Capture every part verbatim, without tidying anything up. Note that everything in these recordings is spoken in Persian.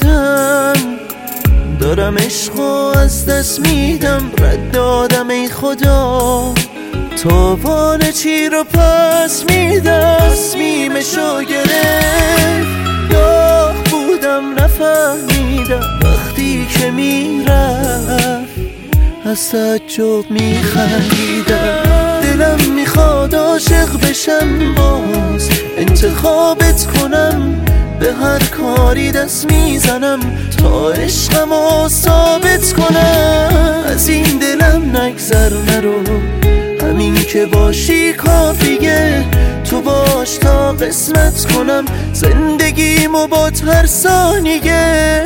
بودم، دارم عشقو از دست میدم، رد دادم ای خدا، تاوان چی رو پس میدم، تصمیمشو گرفت، داغ بودم نفهمیدم، وقتی که میرفت از تعجب میخندیدم. دلم میخواد عاشق بشم باز، انتخابت کنم، به هر کاری دست میزنم تا عشقمو ثابت کنم. از این دلم نگذر نرو، همین که باشی کافیه، تو باش تا قسمت کنم زندگیمو با هر ثانیه.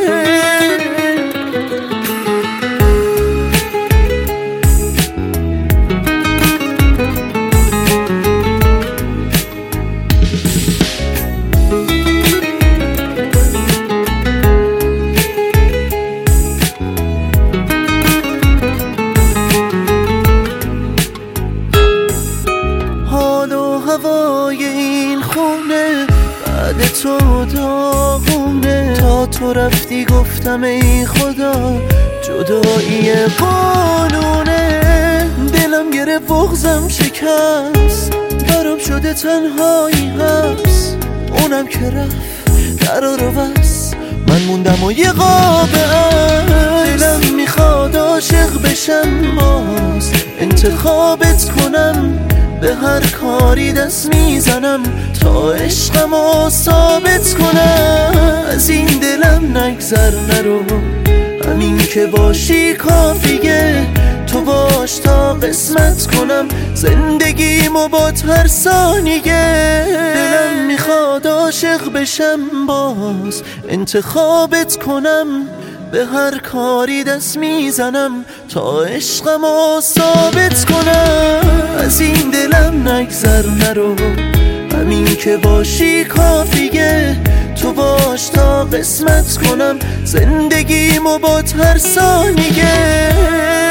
هوای این خونه بعد تو داغونه، تا تو رفتی گفتم ای خدا جدایی قانونه. دلم گرفت بغضم شکست، برام شده تنهایی حبس، اونم که رفت در رو بس، من موندم و یه قاب عکس. دلم میخواد عاشق بشم باز، انتخابت کنم، به هر کاری دست میزنم تا عشقمو ثابت کنم. از این دلم نگذر نرو، همین که باشی کافیه، تو باش تا قسمت کنم زندگیمو با هر ثانیه. دلم میخواد عاشق بشم باز، انتخابت کنم، به هر کاری دست میزنم تا عشقمو ثابت کنم. از این دلم نگذر نرو، همین که باشی کافیه، تو باش تا قسمت کنم زندگیمو با هر ثانیه.